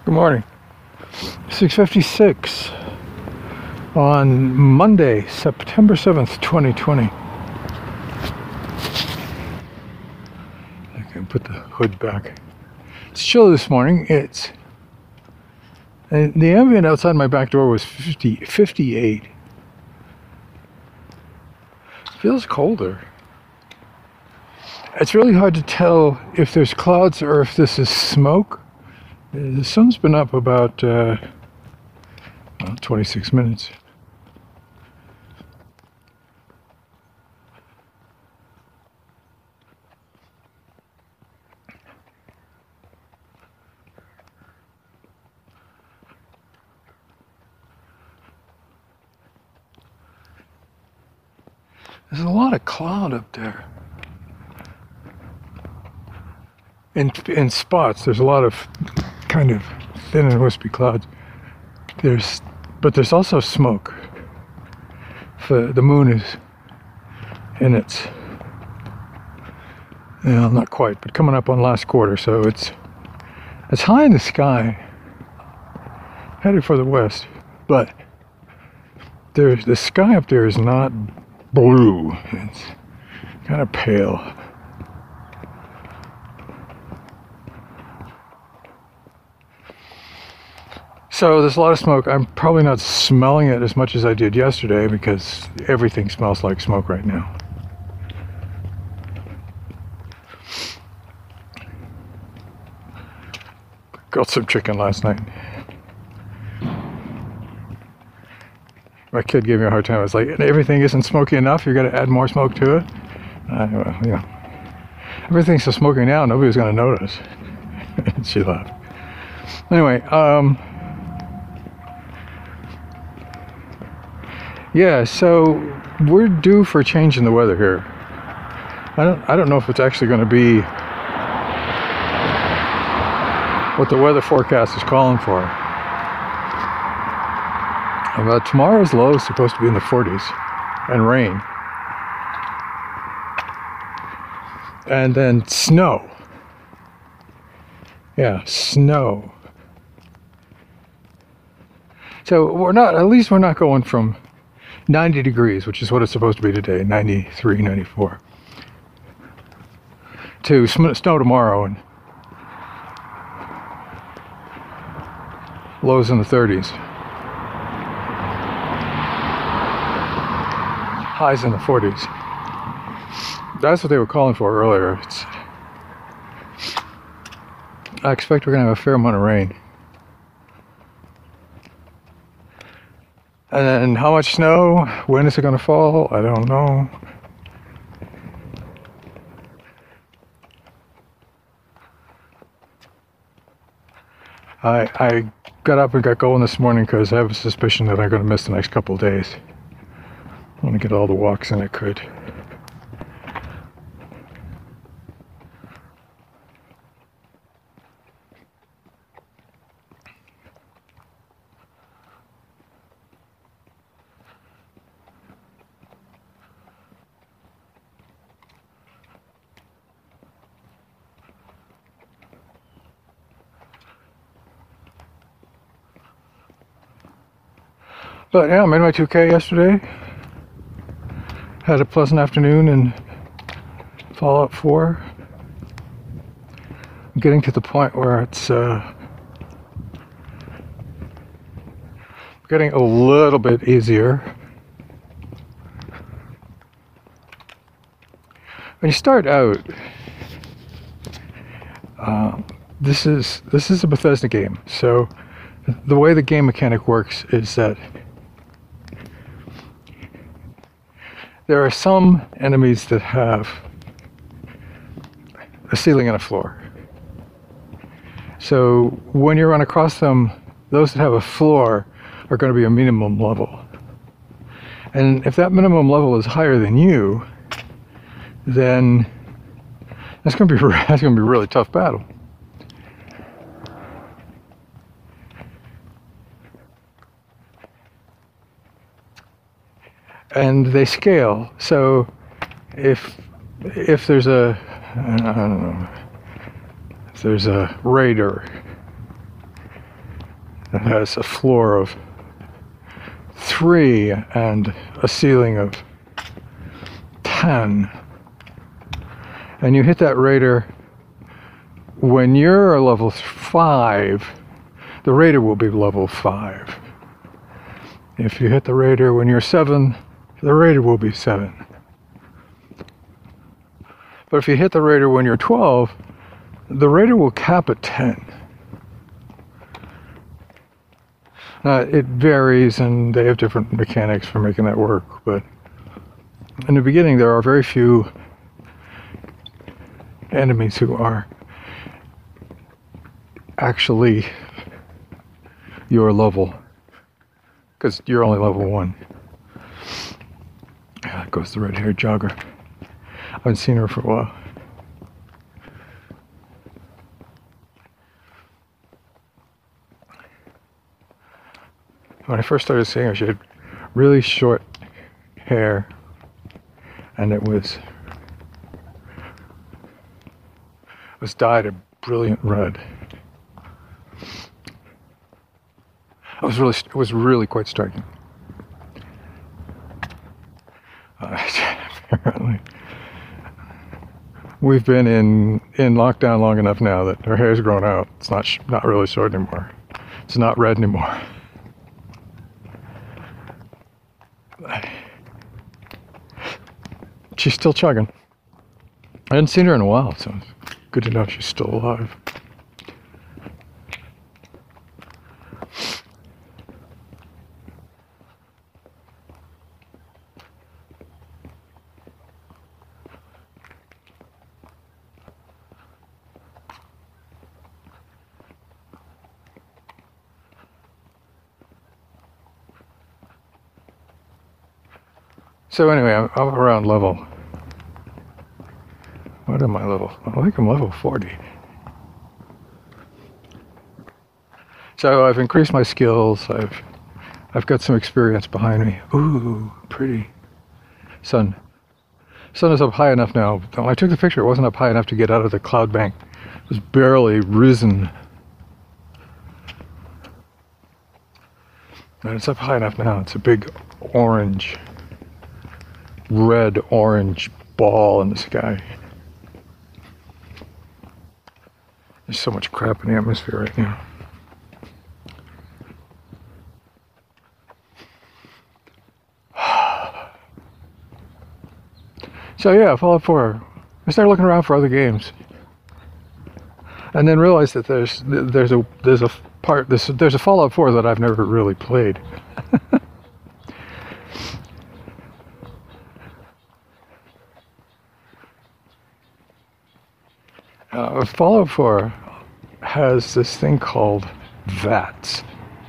Good morning. 6:56 on Monday, September 7th, 2020. I can put the hood back. It's chilly this morning. The ambient outside my back door was 58. Feels colder. It's really hard to tell if there's clouds or if this is smoke. The sun's been up about 26 minutes. There's a lot of cloud up there. In spots, there's a lot of kind of thin and wispy clouds. But there's also smoke. The moon is in its, not quite, but coming up on last quarter, so it's high in the sky, headed for the west, but the sky up there is not blue. It's kind of pale. So there's a lot of smoke. I'm probably not smelling it as much as I did yesterday because everything smells like smoke right now. Got some chicken last night. My kid gave me a hard time. I was like, everything isn't smoky enough. You're going to add more smoke to it? Everything's so smoky now, nobody's going to notice. She laughed. Anyway, yeah, so we're due for a change in the weather here. I don't know if it's actually going to be what the weather forecast is calling for. But tomorrow's low is supposed to be in the 40s and rain. And then snow. Yeah, snow. So we're not going from 90 degrees, which is what it's supposed to be today, 93, 94, to snow tomorrow and lows in the 30s, highs in the 40s. That's what they were calling for earlier. I expect we're going to have a fair amount of rain. And then how much snow? When is it going to fall? I don't know. I got up and got going this morning because I have a suspicion that I'm going to miss the next couple of days. I want to get all the walks in I could. But yeah, I made my 2K yesterday. Had a pleasant afternoon in Fallout 4. I'm getting to the point where it's getting a little bit easier. When you start out, this is a Bethesda game. So the way the game mechanic works is that there are some enemies that have a ceiling and a floor. So when you run across them, those that have a floor are going to be a minimum level. And if that minimum level is higher than you, then that's going to be a really tough battle. And they scale. So if there's a, I don't know, if there's a raider It has a floor of 3 and a ceiling of 10. And you hit that raider when you're a level 5, the raider will be level 5. If you hit the raider when you're 7, the raider will be 7. But if you hit the raider when you're 12, the raider will cap at 10. It varies, and they have different mechanics for making that work, but in the beginning there are very few enemies who are actually your level, because you're only level 1. There goes the red-haired jogger. I haven't seen her for a while. When I first started seeing her, she had really short hair, and it was dyed a brilliant red. It was really quite striking. Apparently, we've been in lockdown long enough now that her hair's grown out. It's not really short anymore. It's not red anymore. She's still chugging. I hadn't seen her in a while, so it's good to know she's still alive. So anyway, I'm around level. What am I level? I think I'm level 40. So I've increased my skills. I've got some experience behind me. Ooh, pretty. Sun is up high enough now. When I took the picture, it wasn't up high enough to get out of the cloud bank. It was barely risen. And it's up high enough now. It's a big red-orange ball in the sky. There's so much crap in the atmosphere right now. So yeah, Fallout 4. I started looking around for other games, and then realized that there's a Fallout 4 that I've never really played. Fallout 4 has this thing called VATS.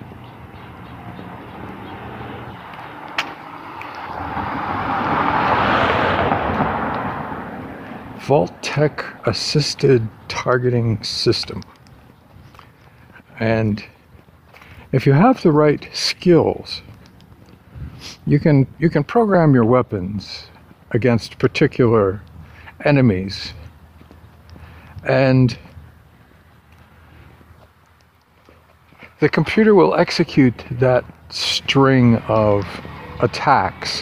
Vault-Tec Assisted Targeting System. And if you have the right skills, you can program your weapons against particular enemies, and the computer will execute that string of attacks,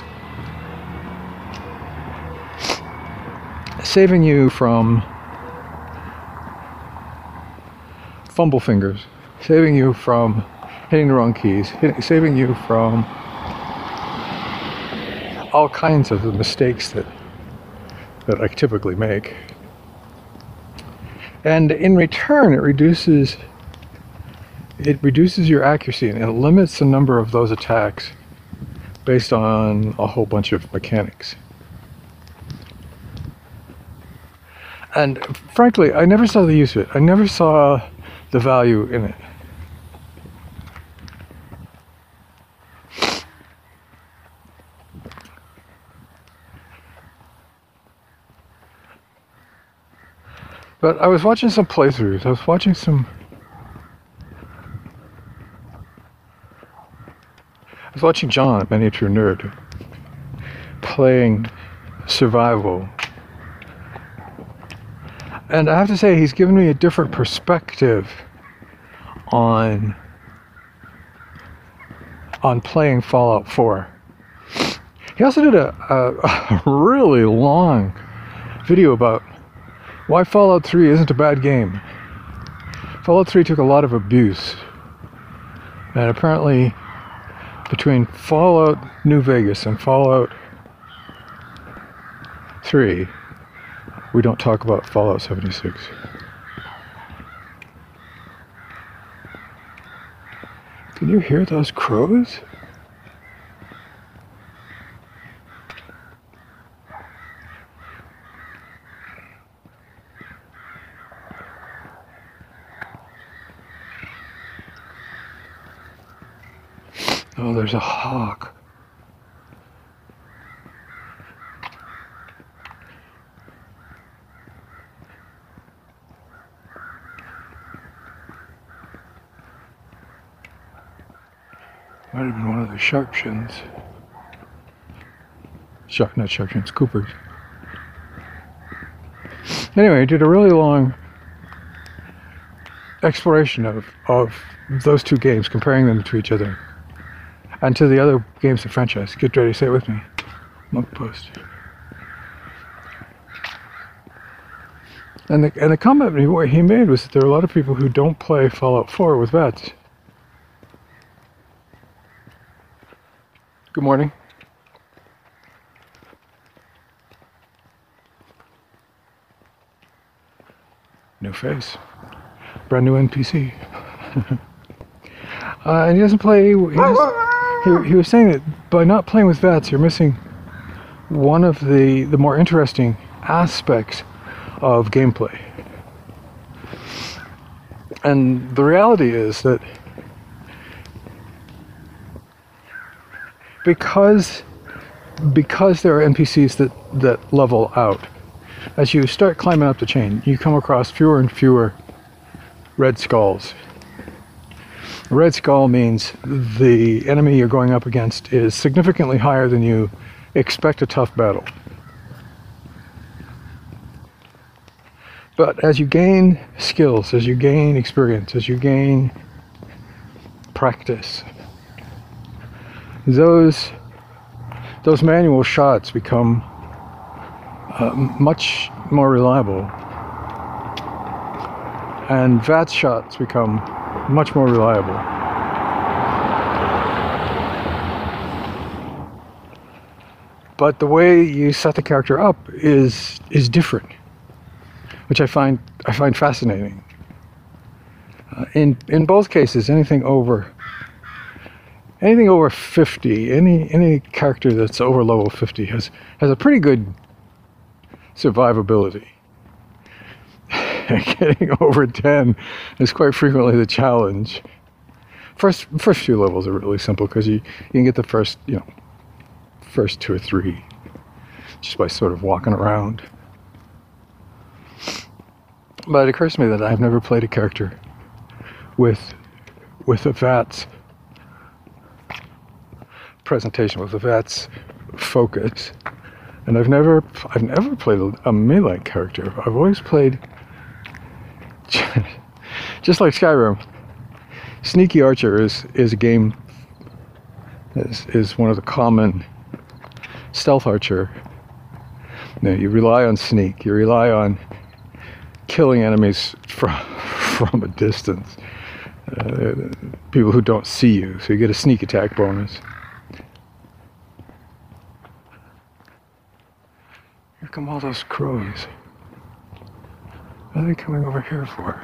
saving you from fumble fingers, saving you from hitting the wrong keys, saving you from all kinds of the mistakes that I typically make. And in return, it reduces your accuracy, and it limits the number of those attacks based on a whole bunch of mechanics. And frankly, I never saw the use of it. I never saw the value in it. But I was watching some playthroughs. I was watching John, Miniature Nerd, playing survival. And I have to say, he's given me a different perspective on on playing Fallout 4. He also did a really long video about why Fallout 3 isn't a bad game. Fallout 3 took a lot of abuse. And apparently, between Fallout New Vegas and Fallout 3, we don't talk about Fallout 76. Can you hear those crows? Oh, there's a hawk. Might have been one of the sharpshins. Not sharpshins, Coopers. Anyway, I did a really long exploration of those two games, comparing them to each other. And to the other games of the franchise. Get ready, say it with me. Monk Post. And the comment he made was that there are a lot of people who don't play Fallout 4 with VATS. Good morning. New face. Brand new NPC. And he doesn't play... He was saying that by not playing with VATS, you're missing one of the more interesting aspects of gameplay. And the reality is that because there are NPCs that level out, as you start climbing up the chain, you come across fewer and fewer red skulls. A red skull means the enemy you're going up against is significantly higher than you expect a tough battle. But as you gain skills, as you gain experience, as you gain practice, those manual shots become much more reliable, and VATS shots become much more reliable. But the way you set the character up is different, which I find fascinating. In both cases, anything over 50, any character that's over level 50 has a pretty good survivability. Getting over 10 is quite frequently the challenge. First few levels are really simple because you can get the first 2 or 3 just by sort of walking around. But it occurs to me that I've never played a character with a VATS presentation, with a VATS focus, and I've never played a melee character. I've always played. Just like Skyrim, Sneaky Archer is a game, is one of the common stealth archer. You rely on sneak, you rely on killing enemies from a distance, people who don't see you, so you get a sneak attack bonus. Here come all those crows. What are they coming over here for?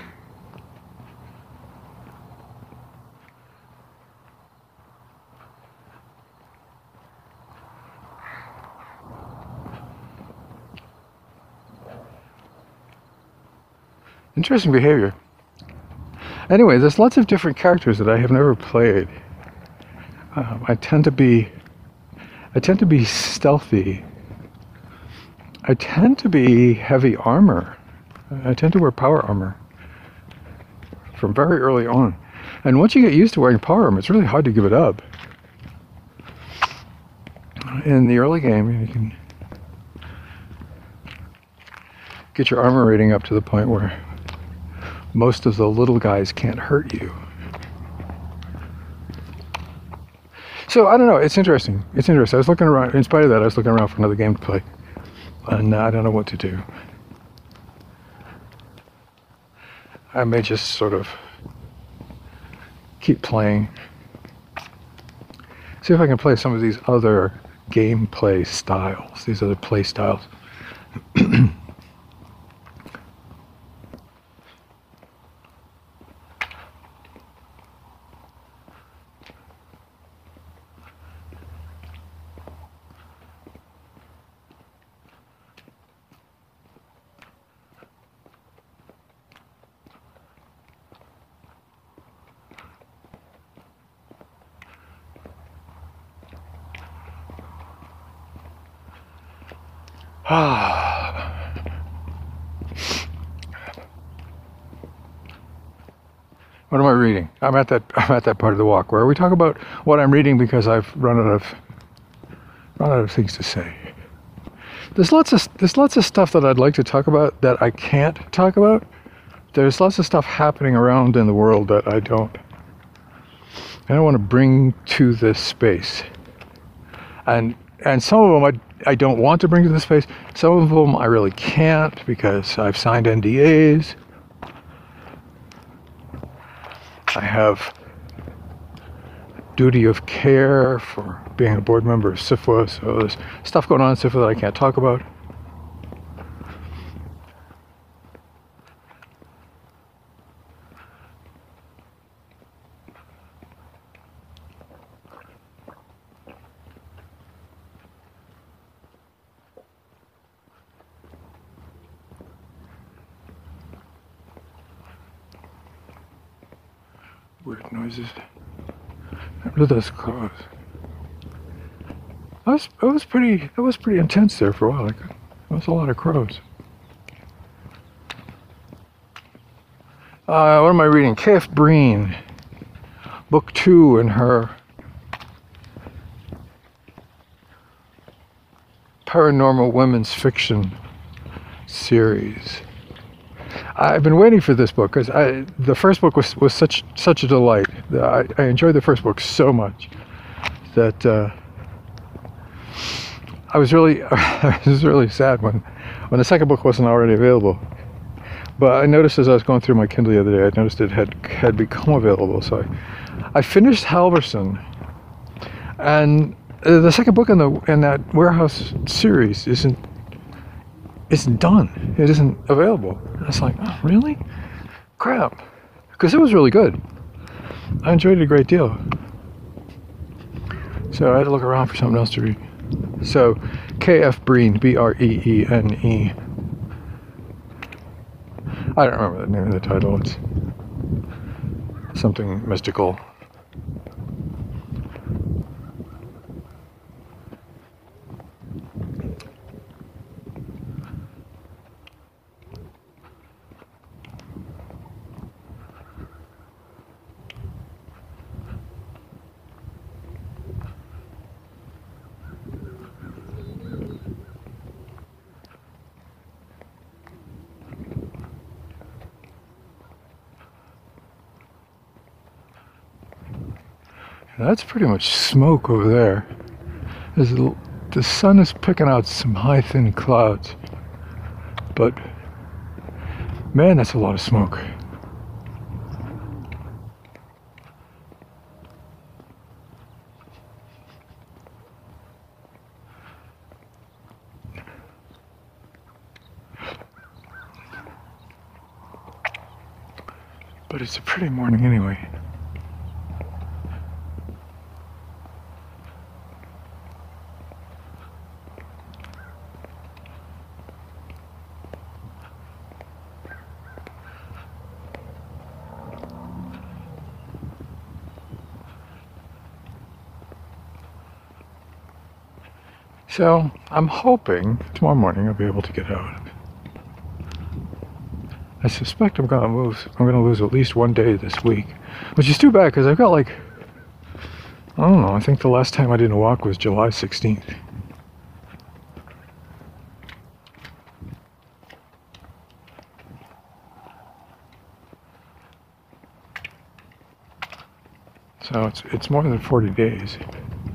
Interesting behavior. Anyway, there's lots of different characters that I have never played. I tend to be stealthy. I tend to be heavy armor. I tend to wear power armor from very early on. And once you get used to wearing power armor, it's really hard to give it up. In the early game, you can get your armor rating up to the point where most of the little guys can't hurt you. So I don't know. It's interesting. It's interesting. I was looking around. In spite of that, I was looking around for another game to play, and I don't know what to do. I may just sort of keep playing. See if I can play some of these other gameplay styles. These other play styles. What am I reading? I'm at that part of the walk where we talk about what I'm reading because I've run out of things to say. There's lots of stuff that I'd like to talk about that I can't talk about. There's lots of stuff happening around in the world that I don't want to bring to this space. And some of them I don't want to bring to this space. Some of them I really can't because I've signed NDAs. I have duty of care for being a board member of SIFWA, so there's stuff going on in SIFWA that I can't talk about. Weird noises. Look at those crows. It was pretty intense there for a while. There was a lot of crows. What am I reading? K.F. Breene, book 2 in her paranormal women's fiction series. I've been waiting for this book because the first book was such a delight. I enjoyed the first book so much that I was really sad when the second book wasn't already available. But I noticed as I was going through my Kindle the other day, I noticed it had become available. So I finished Halverson, and the second book in that warehouse series isn't done. It isn't available. And it's like, oh, really? Crap. Because it was really good. I enjoyed it a great deal. So I had to look around for something else to read. So, K.F. Breene, B-R-E-E-N-E. I don't remember the name of the title. It's something mystical. That's pretty much smoke over there. The sun is picking out some high, thin clouds. But, man, that's a lot of smoke. But it's a pretty morning anyway. So, I'm hoping tomorrow morning I'll be able to get out. I suspect I'm gonna lose at least one day this week, which is too bad because I've got I don't know, I think the last time I didn't walk was July 16th. So it's more than 40 days.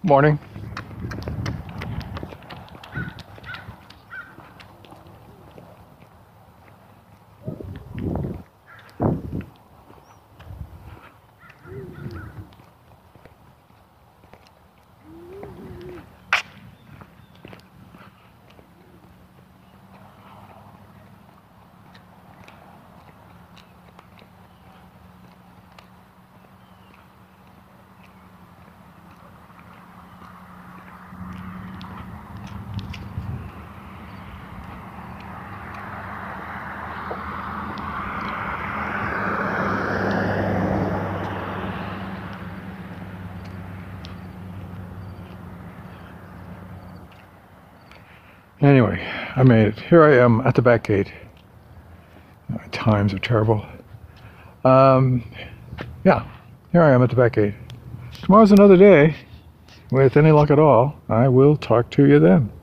Morning. Anyway, I made it. Here I am at the back gate. Times are terrible. Yeah, here I am at the back gate. Tomorrow's another day. With any luck at all, I will talk to you then.